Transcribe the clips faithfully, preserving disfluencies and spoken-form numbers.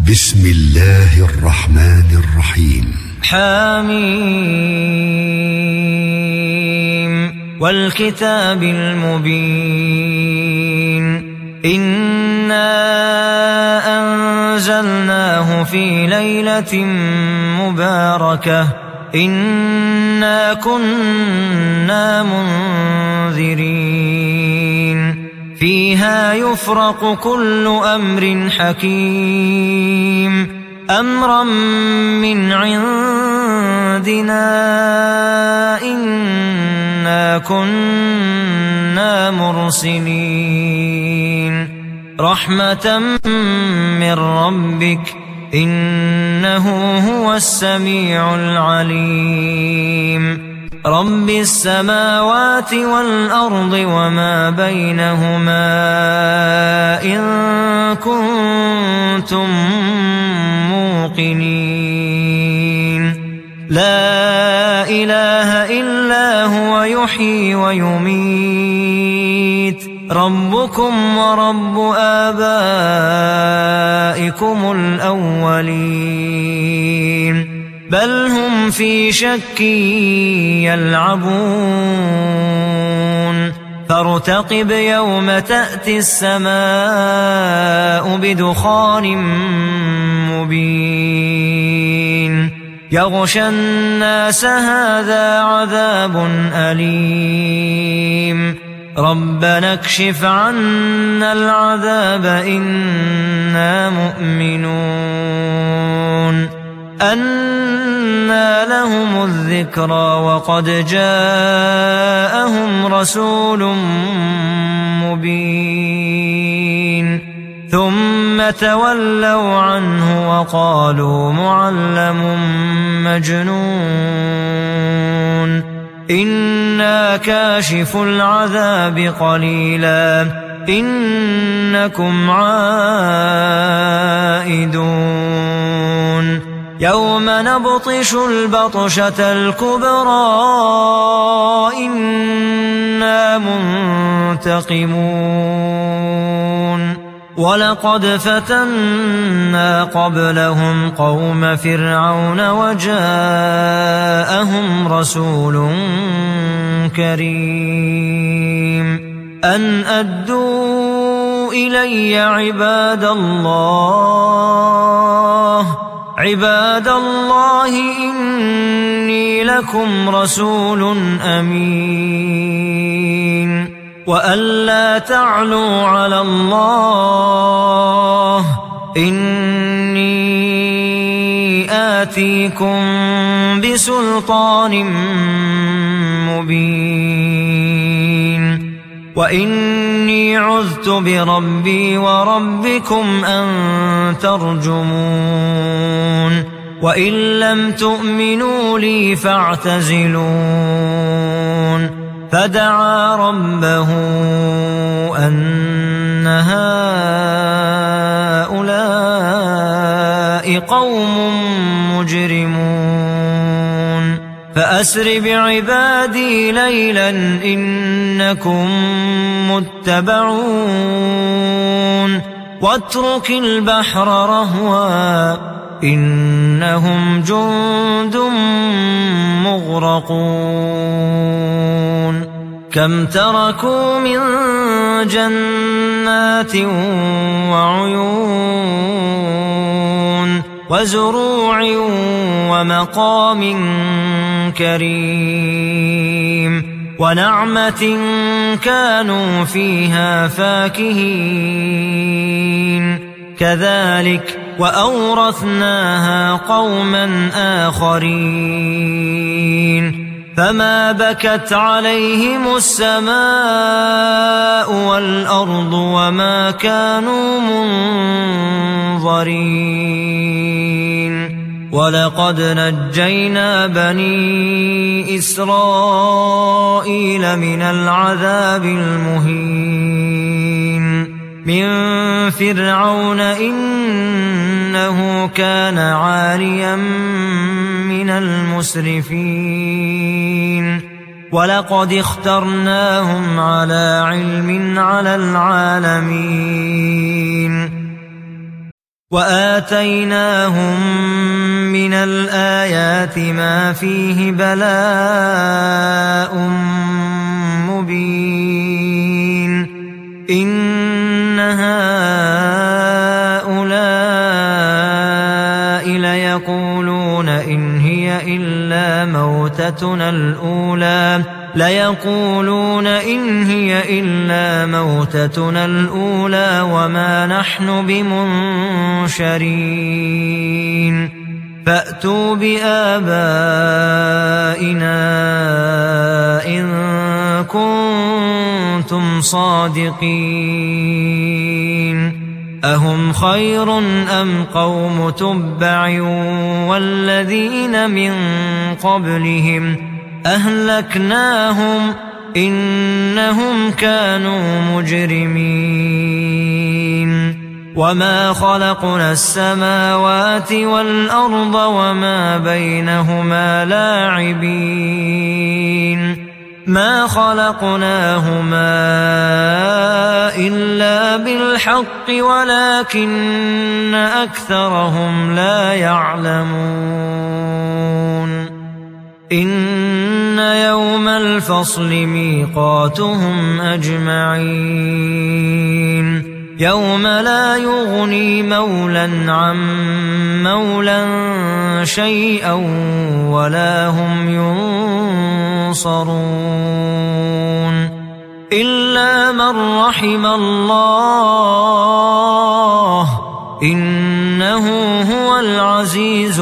بسم الله الرحمن الرحيم. حميم والكتاب المبين إنا أنزلناه في ليلة مباركة إنا كنا منذرين فيها يفرق كل أمر حكيم أمرا من عندنا إنا كنا مرسلين رحمة من ربك إنه هو السميع العليم رب السماوات والأرض وما بينهما إن كنتم موقنين لا إله إلا هو يحيي ويميت ربكم ورب آبائكم الأولين بل هم في شك يلعبون فارتقب يوم تأتي السماء بدخان مبين يغشى الناس هذا عذاب أليم ربنا اكشف عنا العذاب إنا مؤمنون أنى لهم الذكرى وقد جاءهم رسول مبين ثم تولوا عنه وقالوا معلم مجنون إنا كاشف العذاب قليلا إنكم عائدون يوم نبطش البطشة الكبرى إنا منتقمون ولقد فتنا قبلهم قوم فرعون وجاءهم رسول كريم أن أدوا إلي عباد الله عباد الله إني لكم رسول أمين وأن لا تعلوا على الله إني آتيكم بسلطان مبين وإني عذت بربي وربكم أن ترجمون وإن لم تؤمنوا لي فاعتزلون فدعا ربه أن هؤلاء قوم مجرمون فأسر بعبادي ليلا إنكم متبعون واترك البحر رهوا إنهم جند مغرقون كم تركوا من جنات وعيون وزروع ومقام كريم ونعمة كانوا فيها فاكهين كذلك وأورثناها قوما آخرين فما بكت عليهم السماء والأرض وما كانوا منظرين ولقد نجينا بني إسرائيل من العذاب المهين من فرعون إنه كان عاليا من المسرفين ولقد اخترناهم على علم على العالمين وآتيناهم من الآيات ما فيه بلاء مبين إن هؤلاء ليقولون إن هي إلا موتتنا الأولى ليقولون إن هي إلا موتتنا الأولى وما نحن بمنشرين فأتوا بآبائنا إن كنتم صادقين أهم خير أم قوم تبع والذين من قبلهم أهلكناهم إنهم كانوا مجرمين وما خلقنا السماوات والأرض وما بينهما لاعبين ما خلقناهما إلا بالحق ولكن أكثرهم لا يعلمون إن يوم الفصل ميقاتهم أجمعين يوم لا يغني مولى عن مولى شيئا ولا هم ينصرون إلا من رحم الله إنه هو العزيز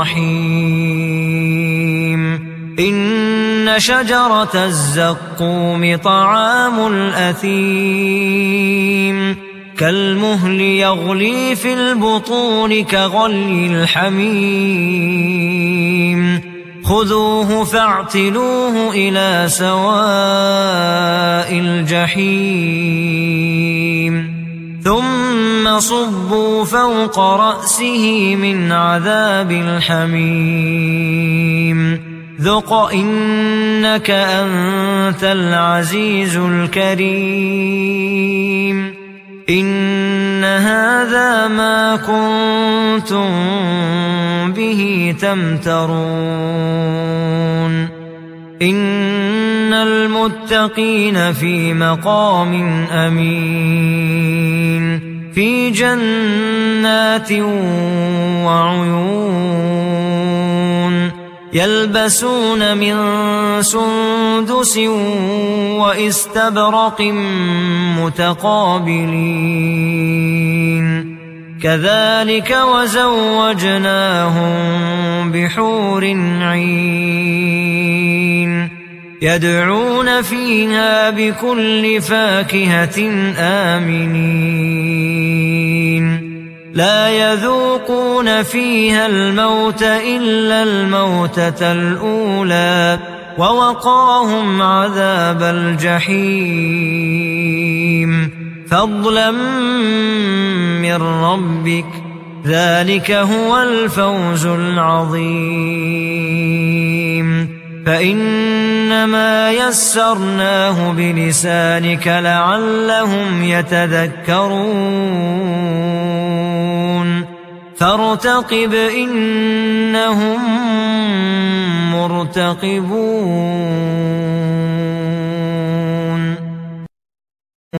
الرحيم إن شجرة الزقوم طعام الأثيم كالمهل يغلي في البطون كغلي الحميم خذوه فاعتلوه إلى سواء الجحيم ثم صبوا فوق رأسه من عذاب الحميم ذق إنك أنت العزيز الكريم إن هذا ما كنتم به تمترون إن المتقين في مقام أمين في جنات وعيون يلبسون من سندس وإستبرق متقابلين كذلك وزوجناهم بحور عين يدعون فيها بكل فاكهة آمنين لا يذوقون فيها الموت إلا الموتة الأولى ووقاهم عذاب الجحيم فضلا من ربك ذلك هو الفوز العظيم فإنما يسرناه بلسانك لعلهم يتذكرون فارتقب إنهم مرتقبون